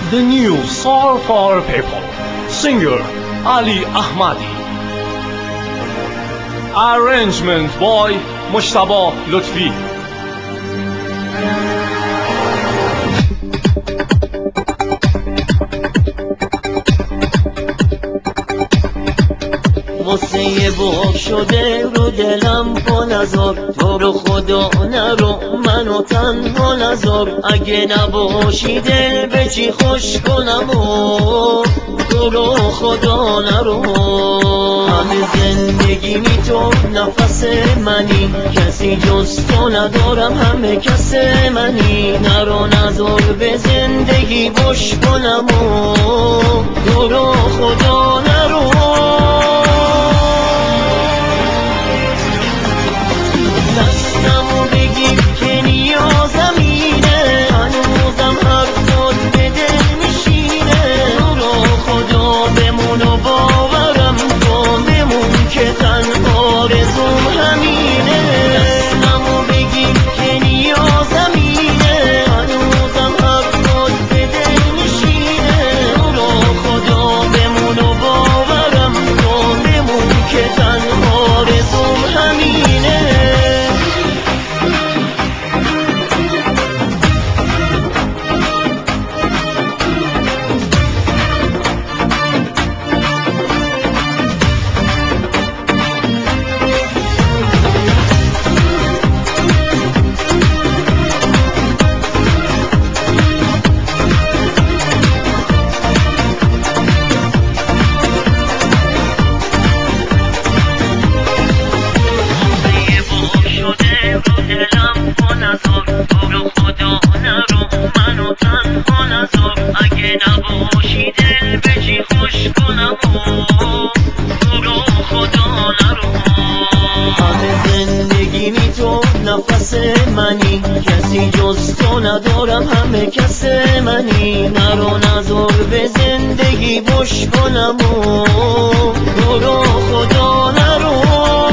The new Soul for People, singer Ali Ahmadi. Arrangement by Mujtaba Lutfi. غصه باب شده رو دلم پا نذار، تو رو خدا نرو منو تنها نذار. اگه نباشی دل به چی خوش کنم و تو رو خدا نرو. همه زندگیمی تو نفس منی، کسی جز تو ندارم، همه کس منی. نرو نذار به زندگی بش کنم و تو رو خدا نرو. دستمو بگیر که نیازم اینه، هنوزم حرفات به دل میشینه. تو رو خدا بمون و باورم کن، بمون که تنها آرزوم همینه. دستمو بگیر که نیازم اینه، هنوزم حرفات به دل میشینه. تو رو خدا بمون و باورم کن، بمون که تنها آرزوم همینه. تو رو خدا نرو منو تنها نذار. اگه نباشی دل به چی خوش کنم و تو رو خدا نرو. همه زندگیمی تو نفس منی، کسی جز تو ندارم، همه کس منی. نرو نذار به زندگی بش کنم و تو رو خدا نرو.